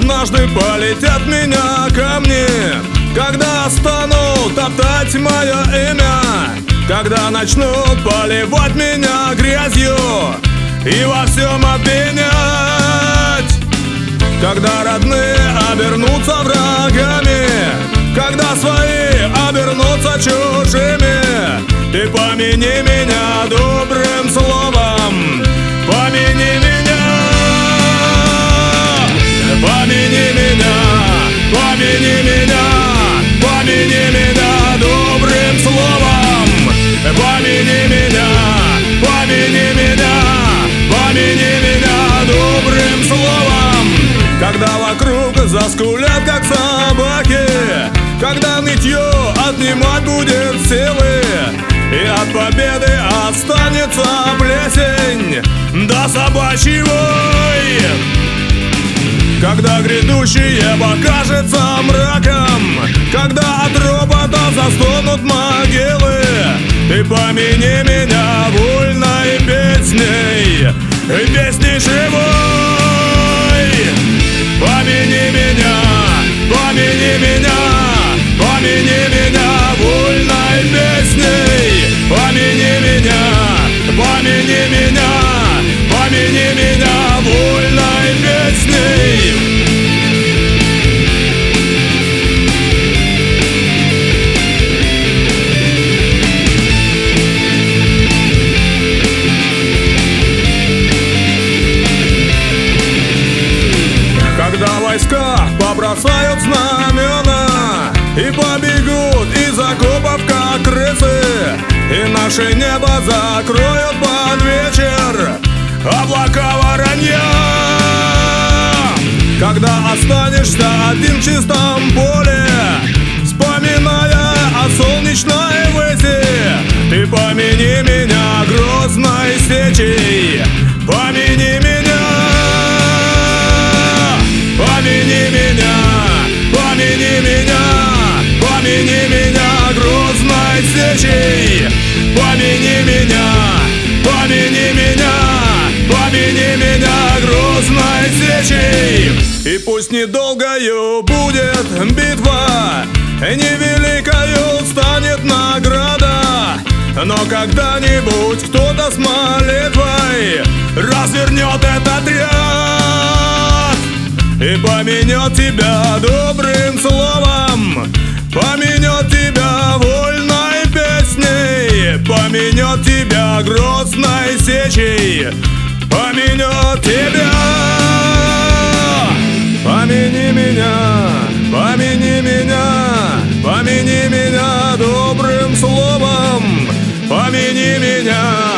однажды полетят меня камни, когда станут топтать мое имя, когда начнут поливать меня грязью и во всем обвинять, когда родные обернутся врагами, когда свои обернутся чужими. Ты помяни меня добрым словом, помяни меня, помяни меня, помяни меня, помяни меня добрым словом, помяни меня, помяни меня, помяни меня добрым словом. Когда вокруг заскулят, как собаки, когда нытье отнимать будет силы, и от победы останется плесень до собачьей вой. Когда грядущее покажется мраком, когда от робота застонут могилы, ты помяни меня вольной песней, песней живой. Помяни меня, помяни меня, помяни меня вольной песней. Помяни меня, помяни меня, помяни меня вольной песней. Когда войска побросают знамена и побегут из окопов, как крысы, и наше небо закроют под вечер облака воронья. Когда останешься один в чистом поле, вспоминая о солнечной выси, ты помяни меня грозной сечей, помяни меня, помяни меня, помяни меня, помяни меня грозной сечей, помяни меня, помяни меня, помяни меня грозной сечей. И пусть недолгою будет битва, невеликою станет награда, но когда-нибудь кто-то с молитвой развернет этот ряд и поменет тебя добрым словом, поменет тебя вольной песней, поменет тебя грозной сечей, поменет тебя. Помяни меня, помяни меня, помяни меня добрым словом, помяни меня.